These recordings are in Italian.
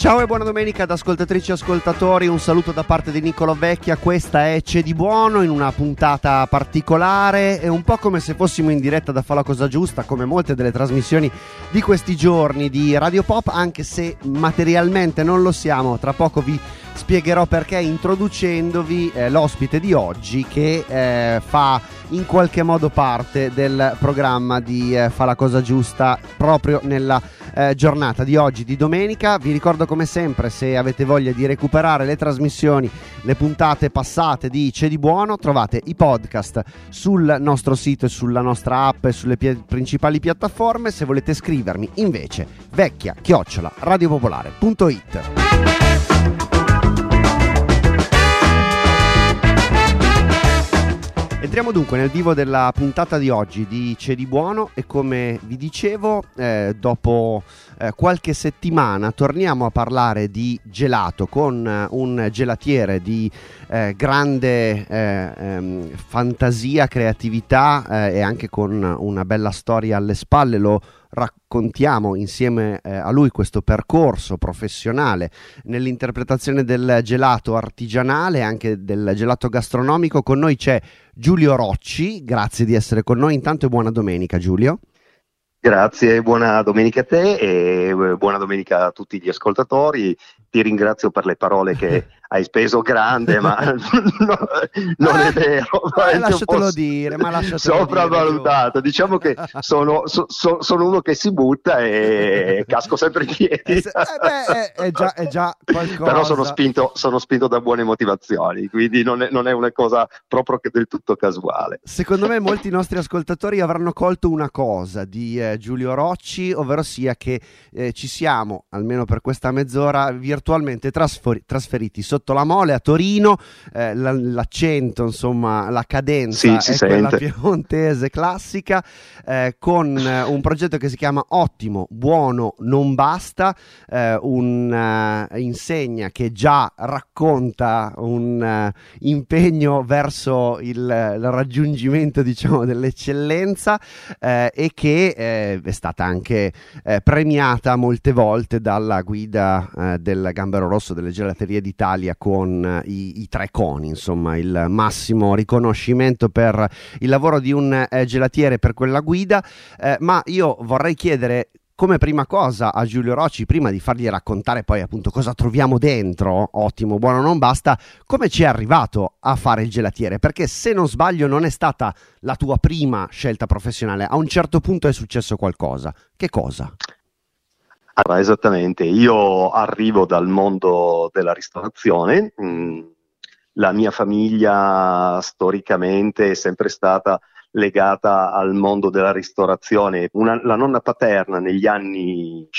Ciao e buona domenica ad ascoltatrici e ascoltatori, un saluto da parte di Niccolò Vecchia. Questa è C'è di buono, in una puntata particolare, è un po' come se fossimo in diretta da Fa la cosa giusta, come molte delle trasmissioni di questi giorni di Radio Pop, anche se materialmente non lo siamo. Tra poco vi spiegherò perché, introducendovi l'ospite di oggi che fa in qualche modo parte del programma di Fa la cosa giusta proprio nella giornata di oggi, di domenica. Vi ricordo come sempre, se avete voglia di recuperare le trasmissioni, le puntate passate di C'è di buono, trovate i podcast sul nostro sito e sulla nostra app e sulle principali piattaforme. Se volete scrivermi invece, vecchia@radiopopolare.it. Entriamo dunque nel vivo della puntata di oggi di C'è di buono e, come vi dicevo, dopo qualche settimana torniamo a parlare di gelato con un gelatiere di grande fantasia, creatività e anche con una bella storia alle spalle. Lo raccontiamo insieme a lui, questo percorso professionale nell'interpretazione del gelato artigianale e anche del gelato gastronomico. Con noi c'è Giulio Rocci, grazie di essere con noi intanto e buona domenica, Giulio. Grazie, buona domenica a te e buona domenica a tutti gli ascoltatori. Ti ringrazio per le parole che hai speso, grande, ma non è vero. Lasciatelo dire, ma lasciatelo sopravvalutato. dire. Diciamo che sono uno che si butta e casco sempre in piedi. È già qualcosa. Però sono spinto da buone motivazioni, quindi non è una cosa proprio che del tutto casuale. Secondo me molti nostri ascoltatori avranno colto una cosa di Giulio Rocci, ovvero sia che ci siamo, almeno per questa mezz'ora, virtualmente trasferiti sotto la Mole a Torino. L'accento, insomma, la cadenza si è sente. Quella piemontese classica, con un progetto che si chiama Ottimo, Buono, Non Basta, un'insegna che già racconta un impegno verso il raggiungimento, diciamo, dell'eccellenza, e che è stata anche premiata molte volte dalla guida del Gambero Rosso delle Gelaterie d'Italia con i 3 coni, insomma il massimo riconoscimento per il lavoro di un gelatiere per quella guida. Ma io vorrei chiedere come prima cosa a Giulio Rocci, prima di fargli raccontare poi appunto cosa troviamo dentro Ottimo, Buono, Non Basta, come ci è arrivato a fare il gelatiere, perché se non sbaglio non è stata la tua prima scelta professionale, a un certo punto è successo qualcosa. Che cosa? Allora, esattamente, io arrivo dal mondo della ristorazione. La mia famiglia storicamente è sempre stata legata al mondo della ristorazione. La nonna paterna negli anni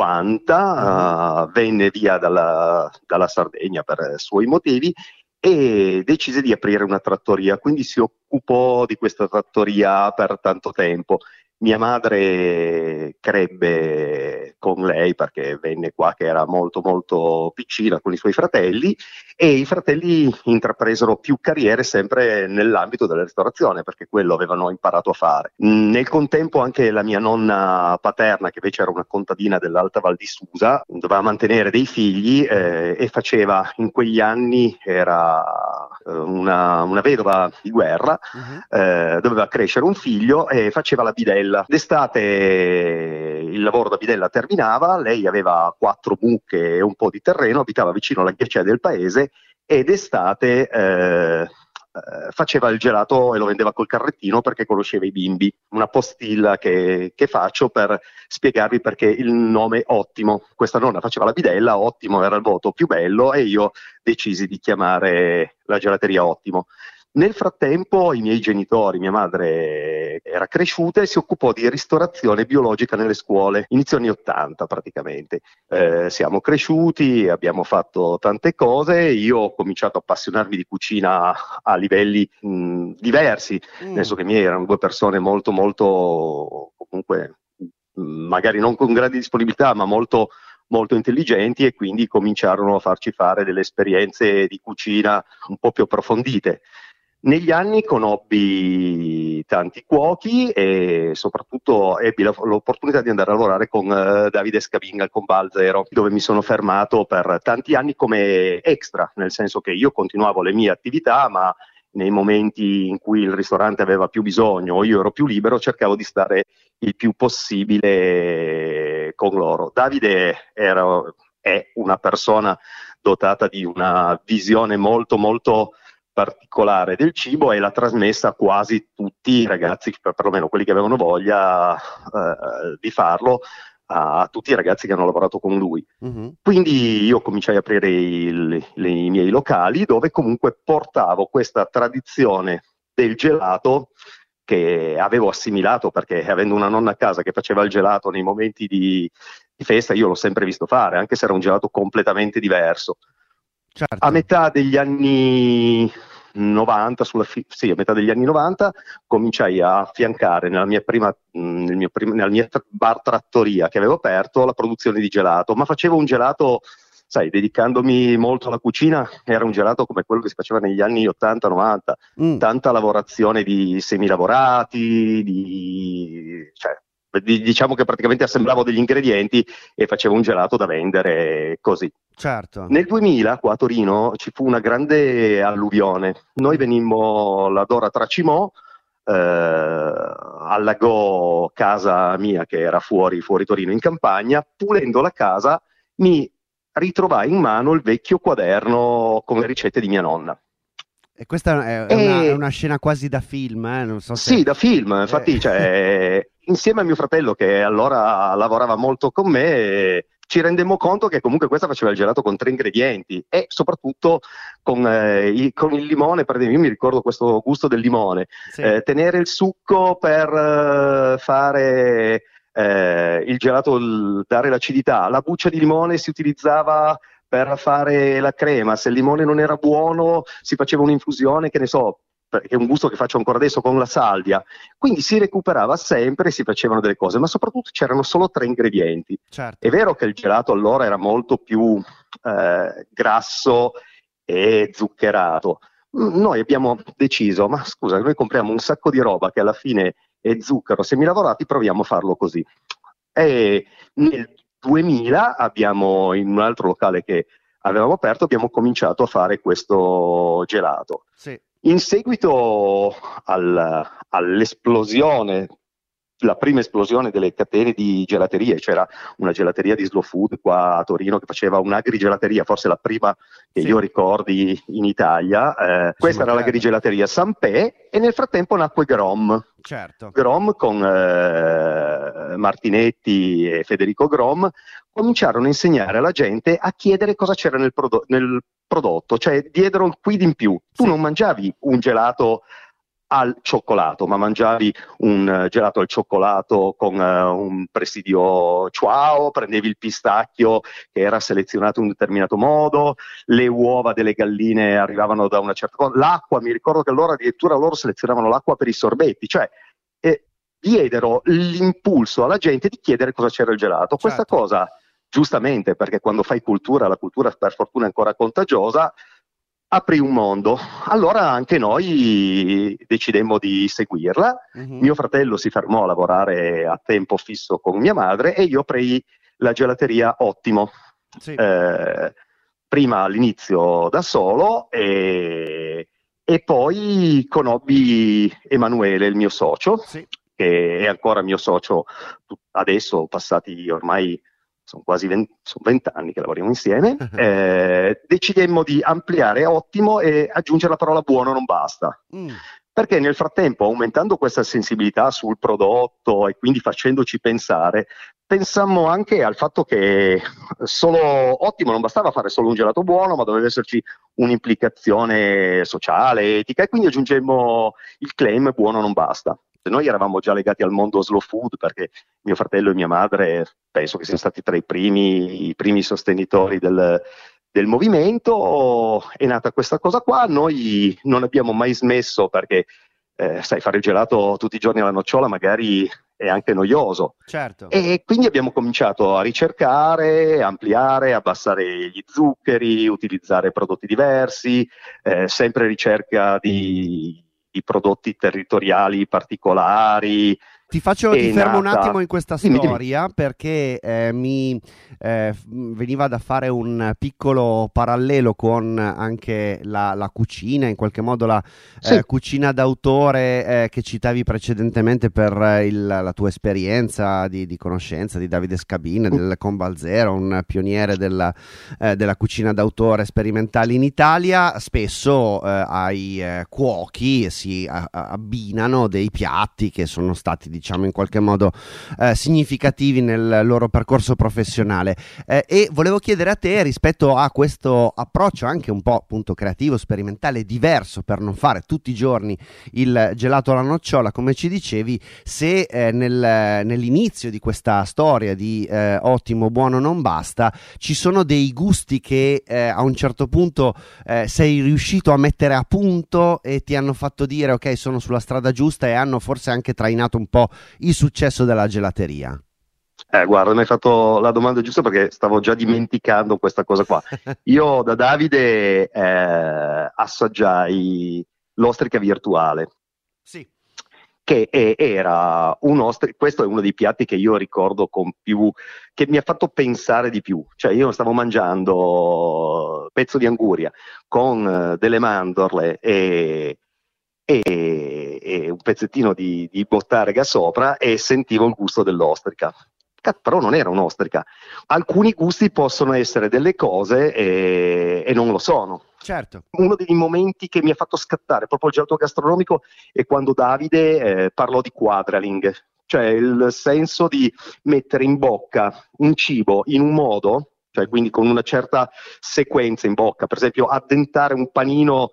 50 venne via dalla Sardegna per suoi motivi e decise di aprire una trattoria, quindi si occupò di questa trattoria per tanto tempo. Mia madre crebbe con lei perché venne qua che era molto molto piccina con i suoi fratelli, e i fratelli intrapresero più carriere sempre nell'ambito della ristorazione perché quello avevano imparato a fare. Nel contempo anche la mia nonna paterna, che invece era una contadina dell'Alta Val di Susa, doveva mantenere dei figli e faceva, in quegli anni era una vedova di guerra, doveva crescere un figlio e faceva la bidella. D'estate il lavoro da bidella terminava, lei aveva 4 mucche e un po' di terreno, abitava vicino alla ghiacciaia del paese e d'estate faceva il gelato e lo vendeva col carrettino perché conosceva i bimbi. Una postilla che faccio per spiegarvi perché il nome Ottimo. Questa nonna faceva la bidella, Ottimo era il voto più bello e io decisi di chiamare la gelateria Ottimo. Nel frattempo i miei genitori, mia madre era cresciuta e si occupò di ristorazione biologica nelle scuole, inizio anni 80 praticamente. Siamo cresciuti, abbiamo fatto tante cose, io ho cominciato a appassionarmi di cucina a livelli diversi, nel senso che i miei erano 2 persone molto molto, comunque magari non con grande disponibilità ma molto molto intelligenti, e quindi cominciarono a farci fare delle esperienze di cucina un po' più approfondite. Negli anni conobbi tanti cuochi e soprattutto ebbi l'opportunità di andare a lavorare con Davide Scavinga con Val Zero, dove mi sono fermato per tanti anni come extra, nel senso che io continuavo le mie attività, ma nei momenti in cui il ristorante aveva più bisogno o io ero più libero, cercavo di stare il più possibile con loro. È una persona dotata di una visione molto molto particolare del cibo e l'ha trasmessa a quasi tutti i ragazzi, perlomeno quelli che avevano voglia di farlo, a tutti i ragazzi che hanno lavorato con lui. Mhm. Quindi io cominciai a aprire i miei locali dove comunque portavo questa tradizione del gelato che avevo assimilato perché avendo una nonna a casa che faceva il gelato nei momenti di festa, io l'ho sempre visto fare, anche se era un gelato completamente diverso. A Certo. metà degli anni 90, sì, a metà degli anni 90, cominciai a affiancare nella mia bar trattoria che avevo aperto la produzione di gelato, ma facevo un gelato, sai, dedicandomi molto alla cucina, era un gelato come quello che si faceva negli anni 80-90, Mm, tanta lavorazione di semilavorati, diciamo che praticamente assemblavo degli ingredienti e facevo un gelato da vendere così. certo. Nel 2000 qua a Torino ci fu una grande alluvione. Noi Mm. venimmo là d'ora Tracimò, allagò casa mia che era fuori Torino in campagna, pulendo la casa mi ritrovai in mano il vecchio quaderno con le ricette di mia nonna. E questa è E una scena quasi da film, non so se... sì, da film, eh, infatti, cioè, insieme a mio fratello che allora lavorava molto con me, ci rendemmo conto che comunque questa faceva il gelato con 3 ingredienti e soprattutto con il limone, per esempio, io mi ricordo questo gusto del limone, sì, tenere il succo per fare il gelato, dare l'acidità, la buccia di limone si utilizzava per fare la crema, se il limone non era buono si faceva un'infusione, che ne so, è un gusto che faccio ancora adesso con la salvia, quindi si recuperava sempre e si facevano delle cose, ma soprattutto c'erano solo 3 ingredienti. È certo. vero che il gelato allora era molto più grasso e zuccherato. Noi abbiamo deciso, ma scusa, noi compriamo un sacco di roba che alla fine è zucchero, semilavorati, proviamo a farlo così. E nel 2000 abbiamo, in un altro locale che avevamo aperto, abbiamo cominciato a fare questo gelato. Sì. In seguito all'esplosione, la prima esplosione delle catene di gelaterie, c'era una gelateria di Slow Food qua a Torino che faceva un'agrigelateria, forse la prima che Sì, io ricordi in Italia. ci Questa era mancherebbe. l'agrigelateria Sampè e nel frattempo nacque Grom. Certo. Grom con Martinetti e Federico Grom cominciarono a insegnare alla gente a chiedere cosa c'era nel prodotto, cioè diedero il quid in più. Tu Sì, non mangiavi un gelato al cioccolato, ma mangiavi un gelato al cioccolato con un presidio ciao, prendevi il pistacchio che era selezionato in un determinato modo, le uova delle galline arrivavano da una certa cosa, l'acqua, mi ricordo che allora addirittura loro selezionavano l'acqua per i sorbetti, cioè diedero l'impulso alla gente di chiedere cosa c'era il gelato. Questa certo. cosa, giustamente, perché quando fai cultura, la cultura per fortuna è ancora contagiosa, aprì un mondo. Allora anche noi decidemmo di seguirla. Mhm. Mio fratello si fermò a lavorare a tempo fisso con mia madre e io aprì la gelateria Ottimo. Sì, Eh, Prima all'inizio da solo e poi conobbi Emanuele, il mio socio, sì. che è ancora mio socio adesso, passati ormai sono quasi 20 anni che lavoriamo insieme, decidemmo di ampliare Ottimo e aggiungere la parola buono non basta. Mm, Perché nel frattempo, aumentando questa sensibilità sul prodotto e quindi facendoci pensare, pensammo anche al fatto che solo Ottimo non bastava fare solo un gelato buono, ma doveva esserci un'implicazione sociale, etica, e quindi aggiungemmo il claim buono non basta. Noi eravamo già legati al mondo slow food perché mio fratello e mia madre penso che siano stati tra i primi sostenitori del movimento, è nata questa cosa qua, noi non abbiamo mai smesso perché sai, fare il gelato tutti i giorni alla nocciola magari è anche noioso. Certo. E quindi abbiamo cominciato a ricercare, ampliare, abbassare gli zuccheri, utilizzare prodotti diversi, sempre ricerca di prodotti territoriali particolari. Ti fermo un attimo in questa storia perché mi veniva da fare un piccolo parallelo con anche la cucina, in qualche modo la cucina d'autore che citavi precedentemente per la tua esperienza di conoscenza di Davide Scabin, del Combalzero, un pioniere della cucina d'autore sperimentale in Italia. Spesso ai cuochi si abbinano dei piatti che sono stati, diciamo, in qualche modo significativi nel loro percorso professionale, e volevo chiedere a te, rispetto a questo approccio anche un po' appunto creativo, sperimentale, diverso, per non fare tutti i giorni il gelato alla nocciola, come ci dicevi, se nell'inizio di questa storia di Ottimo Buono Non Basta ci sono dei gusti che a un certo punto sei riuscito a mettere a punto e ti hanno fatto dire ok, sono sulla strada giusta, e hanno forse anche trainato un po' il successo della gelateria. Guarda, mi hai fatto la domanda giusta perché stavo già dimenticando questa cosa qua. Io da Davide assaggiai l'ostrica virtuale. Sì. Che era questo è uno dei piatti che io ricordo che mi ha fatto pensare di più. Cioè, io stavo mangiando pezzo di anguria con delle mandorle e un pezzettino di bottarga sopra, e sentivo il gusto dell'ostrica. Però non era un'ostrica. Alcuni gusti possono essere delle cose e non lo sono. Certo. Uno dei momenti che mi ha fatto scattare proprio il gelato gastronomico è quando Davide parlò di quadraling, cioè il senso di mettere in bocca un cibo in un modo, cioè quindi con una certa sequenza in bocca, per esempio addentare un panino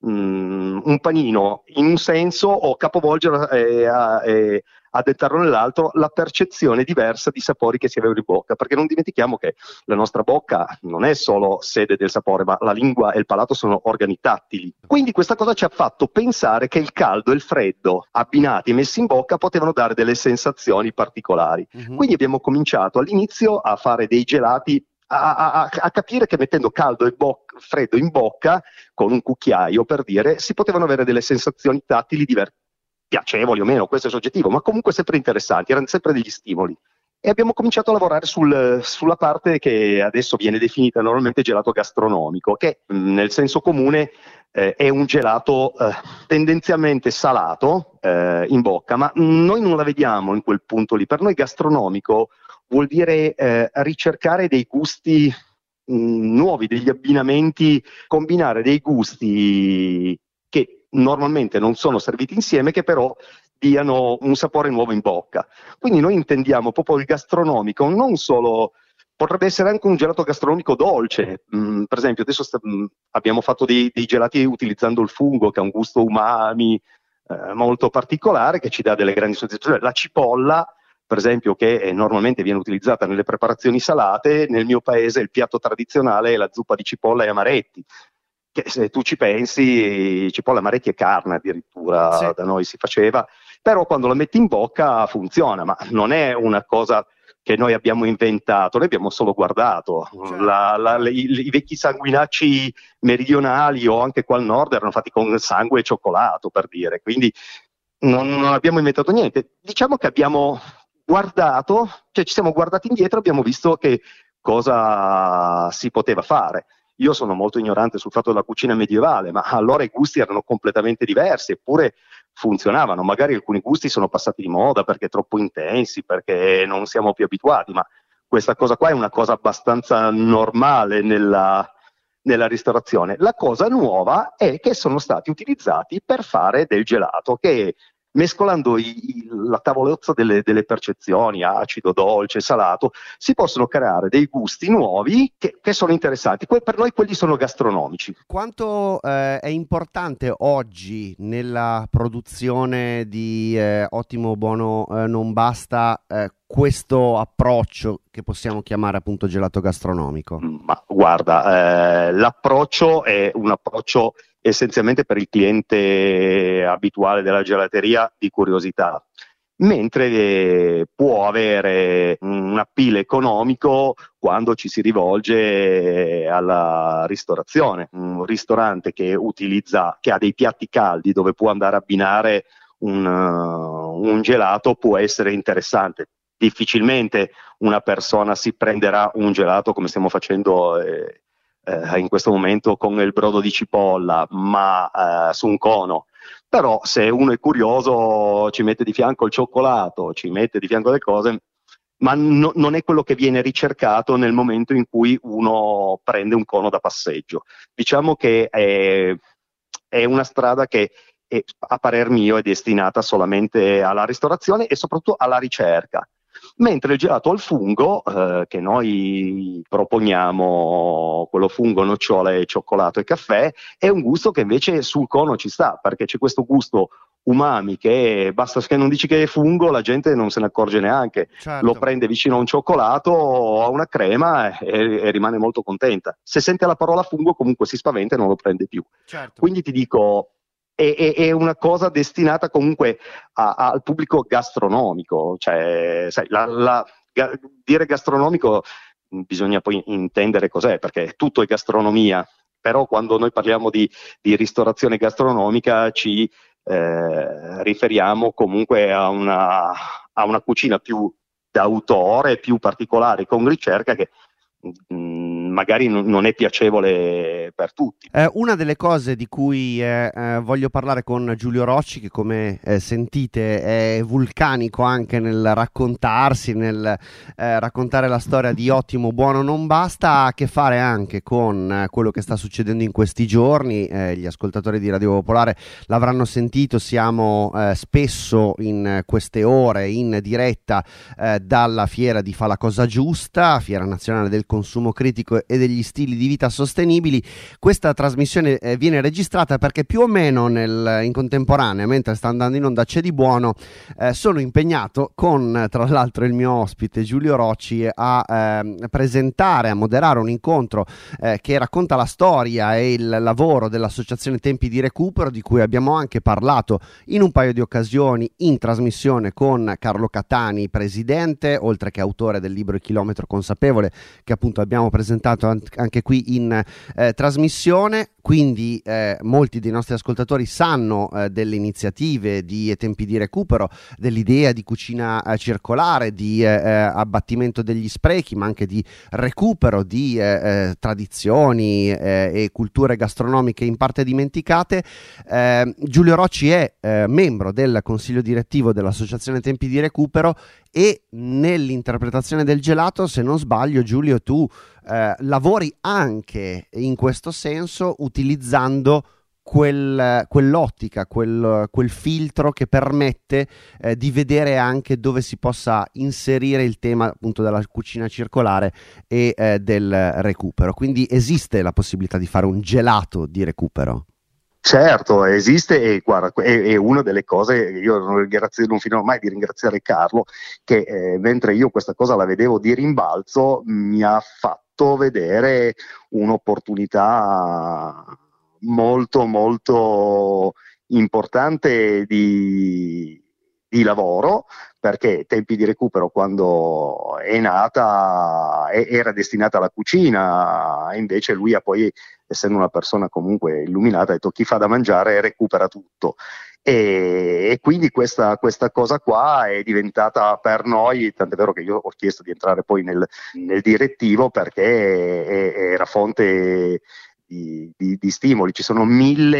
in un senso, o capovolgere e addettarlo nell'altro, la percezione diversa di sapori che si avevano in bocca, perché non dimentichiamo che la nostra bocca non è solo sede del sapore, ma la lingua e il palato sono organi tattili. Quindi questa cosa ci ha fatto pensare che il caldo e il freddo abbinati e messi in bocca potevano dare delle sensazioni particolari. Quindi abbiamo cominciato all'inizio a fare dei gelati, a capire che mettendo caldo e freddo in bocca con un cucchiaio, per dire, si potevano avere delle sensazioni tattili diverse, piacevoli o meno, questo è soggettivo, ma comunque sempre interessanti, erano sempre degli stimoli. E abbiamo cominciato a lavorare sulla parte che adesso viene definita normalmente gelato gastronomico, che nel senso comune è un gelato tendenzialmente salato in bocca, ma noi non la vediamo in quel punto lì. Per noi gastronomico vuol dire ricercare dei gusti nuovi, degli abbinamenti, combinare dei gusti che normalmente non sono serviti insieme, che però diano un sapore nuovo in bocca. Quindi noi intendiamo proprio il gastronomico, non solo, potrebbe essere anche un gelato gastronomico dolce. Per esempio adesso abbiamo fatto dei gelati utilizzando il fungo, che ha un gusto umami molto particolare, che ci dà delle grandi soddisfazioni. La cipolla, per esempio, che normalmente viene utilizzata nelle preparazioni salate, nel mio paese il piatto tradizionale è la zuppa di cipolla e amaretti, che se tu ci pensi, cipolla, amaretti e carne addirittura, sì, da noi si faceva, però quando la metti in bocca funziona, ma non è una cosa che noi abbiamo inventato, noi abbiamo solo guardato. Certo. I vecchi sanguinacci meridionali o anche qua al nord erano fatti con sangue e cioccolato, per dire, quindi non abbiamo inventato niente. Diciamo che abbiamo guardato, cioè ci siamo guardati indietro, abbiamo visto che cosa si poteva fare. Io sono molto ignorante sul fatto della cucina medievale, ma allora i gusti erano completamente diversi, eppure funzionavano. Magari alcuni gusti sono passati di moda perché troppo intensi, perché non siamo più abituati, ma questa cosa qua è una cosa abbastanza normale nella ristorazione. La cosa nuova è che sono stati utilizzati per fare del gelato, che mescolando la tavolozza delle percezioni, acido, dolce, salato, si possono creare dei gusti nuovi che sono interessanti. Per noi quelli sono gastronomici. Quanto è importante oggi nella produzione di Ottimo Buono Non Basta questo approccio che possiamo chiamare appunto gelato gastronomico? Ma guarda, l'approccio è un approccio essenzialmente per il cliente abituale della gelateria di curiosità. mentre può avere un appeal economico quando ci si rivolge alla ristorazione. Un ristorante che ha dei piatti caldi dove può andare a abbinare un gelato può essere interessante. Difficilmente una persona si prenderà un gelato come stiamo facendo in questo momento con il brodo di cipolla, ma su un cono. Però se uno è curioso ci mette di fianco il cioccolato, ci mette di fianco le cose, ma non è quello che viene ricercato nel momento in cui uno prende un cono da passeggio. Diciamo che è una strada che a parer mio è destinata solamente alla ristorazione e soprattutto alla ricerca. Mentre il gelato al fungo, che noi proponiamo, quello fungo, nocciole, cioccolato e caffè, è un gusto che invece sul cono ci sta, perché c'è questo gusto umami che basta che non dici che è fungo, la gente non se ne accorge neanche. Certo. Lo prende vicino a un cioccolato o a una crema e rimane molto contenta. Se sente la parola fungo comunque si spaventa e non lo prende più. Certo. Quindi ti dico, è una cosa destinata comunque al pubblico gastronomico, cioè sai, dire gastronomico bisogna poi intendere cos'è, perché tutto è gastronomia, però quando noi parliamo di ristorazione gastronomica ci riferiamo comunque a una cucina più d'autore, più particolare, con ricerca che magari non è piacevole per tutti. Una delle cose di cui voglio parlare con Giulio Rocci, che come sentite è vulcanico anche nel raccontarsi, nel raccontare la storia di Ottimo Buono Non Basta, ha a che fare anche con quello che sta succedendo in questi giorni. Gli ascoltatori di Radio Popolare l'avranno sentito, siamo spesso in queste ore in diretta dalla fiera di Fa la Cosa Giusta, Fiera Nazionale del Consumo Critico e degli Stili di Vita Sostenibili. Questa trasmissione viene registrata perché più o meno in contemporanea, mentre sta andando in onda C'è di Buono, sono impegnato con tra l'altro il mio ospite Giulio Rocci a presentare, a moderare un incontro che racconta la storia e il lavoro dell'associazione Tempi di Recupero, di cui abbiamo anche parlato in un paio di occasioni in trasmissione con Carlo Catani, presidente, oltre che autore del libro Il Chilometro Consapevole, che appunto abbiamo presentato anche qui in trasmissione. Quindi molti dei nostri ascoltatori sanno delle iniziative di Tempi di Recupero, dell'idea di cucina circolare, di abbattimento degli sprechi, ma anche di recupero di tradizioni e culture gastronomiche in parte dimenticate. Giulio Rocci è membro del consiglio direttivo dell'associazione Tempi di Recupero e nell'interpretazione del gelato, se non sbaglio, Giulio, tu lavori anche in questo senso utilizzando quell'ottica, quel filtro che permette di vedere anche dove si possa inserire il tema appunto della cucina circolare e del recupero. Quindi esiste la possibilità di fare un gelato di recupero? Certo, esiste e guarda, è una delle cose, io non finirò mai di ringraziare Carlo, che mentre io questa cosa la vedevo di rimbalzo, mi ha fatto vedere un'opportunità molto molto importante di lavoro, perché Tempi di Recupero quando è nata era destinata alla cucina, e invece lui ha poi, essendo una persona comunque illuminata, ha detto chi fa da mangiare recupera tutto. E quindi questa cosa qua è diventata per noi, tant'è vero che io ho chiesto di entrare poi nel direttivo, perché era fonte di stimoli. Ci sono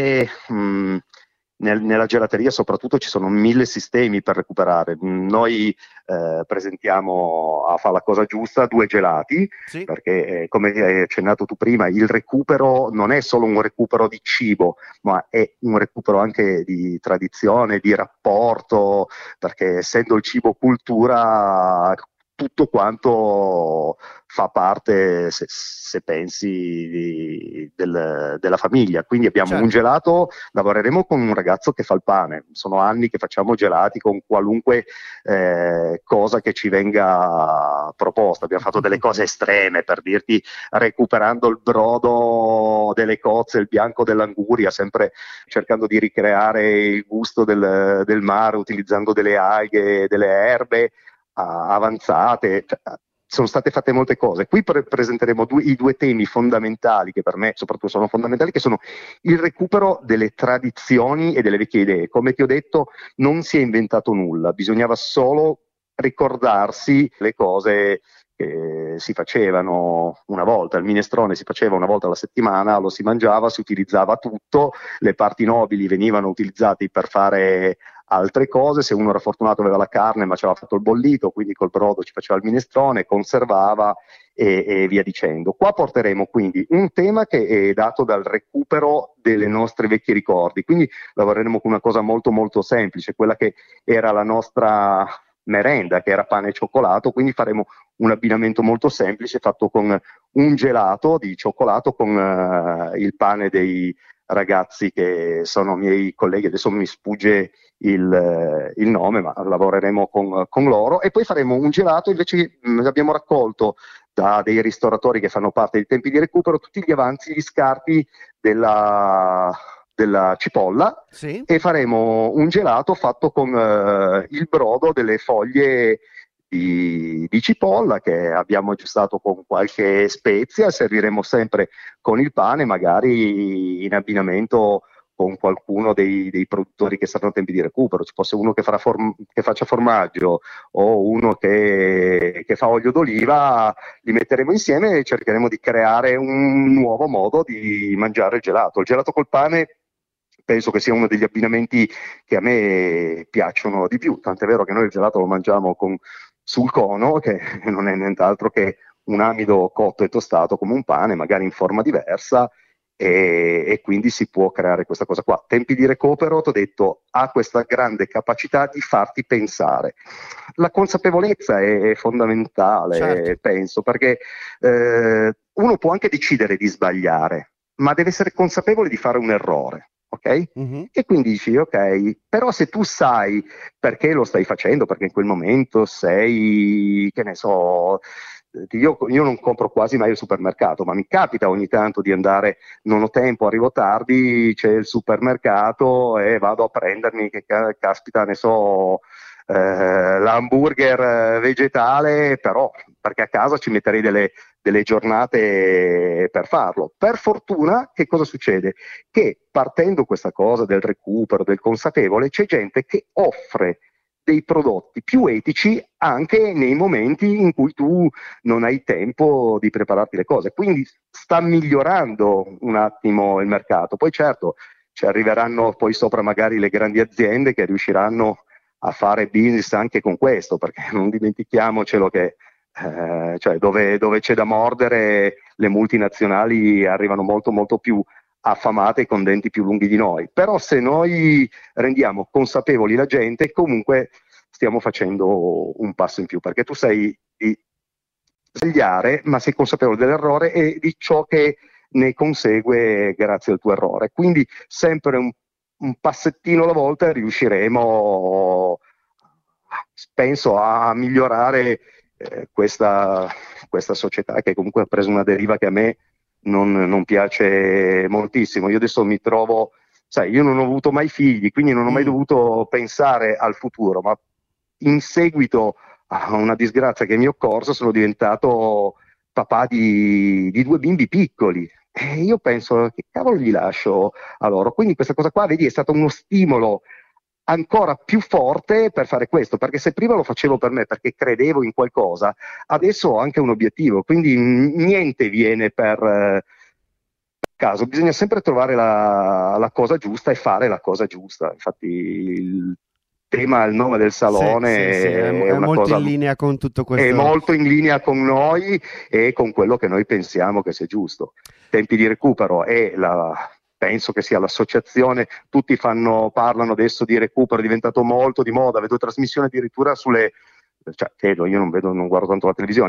nella gelateria soprattutto ci sono 1000 sistemi per recuperare. Noi presentiamo a Fa la Cosa Giusta 2 gelati, sì, perché come hai accennato tu prima, il recupero non è solo un recupero di cibo, ma è un recupero anche di tradizione, di rapporto, perché essendo il cibo cultura, tutto quanto fa parte, se pensi, della famiglia. Quindi abbiamo Certo. un gelato, lavoreremo con un ragazzo che fa il pane, sono anni che facciamo gelati con qualunque cosa che ci venga proposta. Abbiamo fatto delle cose estreme, per dirti, recuperando il brodo delle cozze, il bianco dell'anguria, sempre cercando di ricreare il gusto del mare, utilizzando delle alghe, delle erbe avanzate. Sono state fatte molte cose. Qui presenteremo i due temi fondamentali, che per me soprattutto sono fondamentali, che sono il recupero delle tradizioni e delle vecchie idee. Come ti ho detto, non si è inventato nulla, bisognava solo ricordarsi le cose che si facevano una volta. Il minestrone si faceva una volta alla settimana, lo si mangiava, si utilizzava tutto, le parti nobili venivano utilizzate per fare altre cose. Se uno era fortunato aveva la carne ma ci aveva fatto il bollito, quindi col brodo ci faceva il minestrone, conservava e via dicendo. Qua porteremo quindi un tema che è dato dal recupero delle nostre vecchi ricordi, quindi lavoreremo con una cosa molto molto semplice, quella che era la nostra merenda, che era pane e cioccolato. Quindi faremo un abbinamento molto semplice fatto con un gelato di cioccolato con il pane dei ragazzi che sono miei colleghi, adesso mi sfugge il nome, ma lavoreremo con loro. E poi faremo un gelato invece. Abbiamo raccolto da dei ristoratori che fanno parte dei tempi di recupero tutti gli avanzi, gli scarti della cipolla, Sì. e faremo un gelato fatto con il brodo delle foglie di cipolla che abbiamo aggiustato con qualche spezia. Serviremo sempre con il pane, magari in abbinamento con qualcuno dei produttori che saranno a tempi di recupero. Ci fosse uno che faccia formaggio o uno che fa olio d'oliva, li metteremo insieme e cercheremo di creare un nuovo modo di mangiare il gelato. Il gelato col pane penso che sia uno degli abbinamenti che a me piacciono di più, tant'è vero che noi il gelato lo mangiamo sul cono, che non è nient'altro che un amido cotto e tostato come un pane, magari in forma diversa, e quindi si può creare questa cosa qua. Tempi di recupero, ti ho detto, ha questa grande capacità di farti pensare. La consapevolezza è fondamentale, Certo. penso, perché uno può anche decidere di sbagliare, ma deve essere consapevole di fare un errore. Ok? Mhm. E quindi dici, ok, però se tu sai perché lo stai facendo, perché in quel momento sei, che ne so, io non compro quasi mai al supermercato, ma mi capita ogni tanto di andare, non ho tempo, arrivo tardi, c'è il supermercato e vado a prendermi, che caspita, ne so, l'hamburger vegetale, però perché a casa ci metterei delle giornate per farlo. Per fortuna, che cosa succede? Che partendo questa cosa del recupero, del consapevole, c'è gente che offre dei prodotti più etici anche nei momenti in cui tu non hai tempo di prepararti le cose. Quindi sta migliorando un attimo il mercato. Poi certo, ci arriveranno poi sopra magari le grandi aziende che riusciranno a fare business anche con questo, perché non dimentichiamocelo che cioè dove c'è da mordere, le multinazionali arrivano molto molto più affamate e con denti più lunghi di noi. Però se noi rendiamo consapevoli la gente, comunque stiamo facendo un passo in più, perché tu sai di sbagliare, ma sei consapevole dell'errore e di ciò che ne consegue grazie al tuo errore. Quindi sempre un passettino alla volta riusciremo, penso, a migliorare questa società, che comunque ha preso una deriva che a me non piace moltissimo. Io adesso mi trovo, sai, io non ho avuto mai figli, quindi non ho mai dovuto pensare al futuro, ma in seguito a una disgrazia che mi è occorsa sono diventato papà di due bimbi piccoli. E io penso, che cavolo gli lascio a loro? Quindi questa cosa qua, vedi, è stato uno stimolo ancora più forte per fare questo, perché se prima lo facevo per me perché credevo in qualcosa, adesso ho anche un obiettivo, quindi niente viene per caso, bisogna sempre trovare la cosa giusta e fare la cosa giusta. Infatti il tema, il nome del Sì, sì, sì, salone è è una molto cosa, in linea con tutto è questo. molto in linea con noi e con quello che noi pensiamo che sia giusto. Tempi di recupero penso che sia l'associazione, tutti parlano adesso di recupero, è diventato molto di moda, vedo trasmissioni addirittura sulle, cioè credo, io non guardo tanto la televisione, ma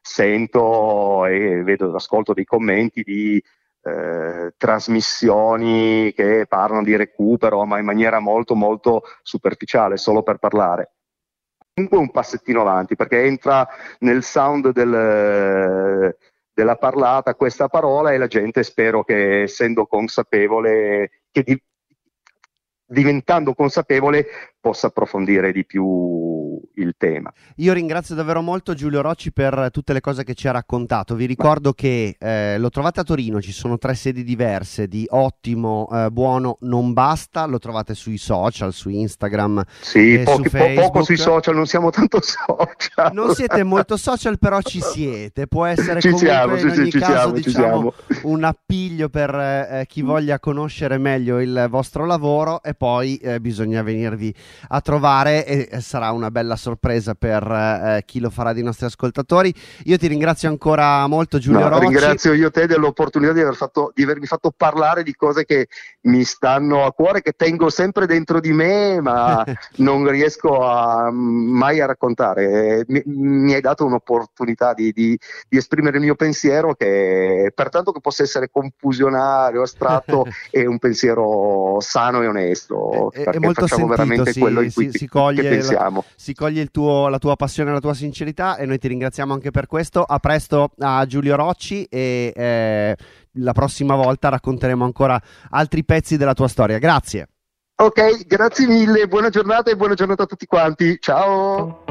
sento e vedo, ascolto dei commenti di trasmissioni che parlano di recupero, ma in maniera molto molto superficiale, solo per parlare. Comunque un passettino avanti, perché entra nel sound della parlata questa parola, e la gente, spero che, essendo consapevole, diventando consapevole, possa approfondire di più il tema. Io ringrazio davvero molto Giulio Rocci per tutte le cose che ci ha raccontato. Vi ricordo che lo trovate a Torino, ci sono 3 sedi diverse di Ottimo, Buono, Non Basta. Lo trovate sui social, su Instagram, sì, su Facebook. Poco sui social, non siamo tanto social. Non siete molto social, però ci siete. Può essere comunque in ogni caso, diciamo, un appiglio per chi voglia conoscere meglio il vostro lavoro, e poi bisogna venirvi a trovare, e sarà una bella sorpresa per chi lo farà dei nostri ascoltatori. Io ti ringrazio ancora molto, Giulio Rocci. Ringrazio io te dell'opportunità di avermi fatto parlare di cose che mi stanno a cuore, che tengo sempre dentro di me, ma non riesco mai a raccontare. Mi hai dato un'opportunità di esprimere il mio pensiero, che, pertanto che possa essere confusionario, astratto, è un pensiero sano e onesto, è molto facciamo sentito, veramente quello in cui si coglie, pensiamo. Si coglie la tua passione e la tua sincerità, e noi ti ringraziamo anche per questo. A presto a Giulio Rocci, e la prossima volta racconteremo ancora altri pezzi della tua storia. Grazie. Ok, grazie mille, buona giornata e buona giornata a tutti quanti. Ciao!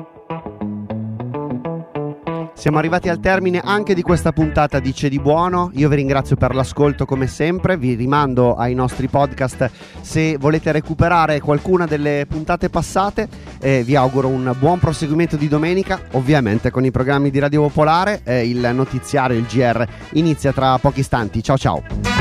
Siamo arrivati al termine anche di questa puntata di C'è di Buono. Io vi ringrazio per l'ascolto come sempre, vi rimando ai nostri podcast se volete recuperare qualcuna delle puntate passate, e vi auguro un buon proseguimento di domenica, ovviamente con i programmi di Radio Popolare. Il notiziario, il GR, inizia tra pochi istanti. Ciao ciao!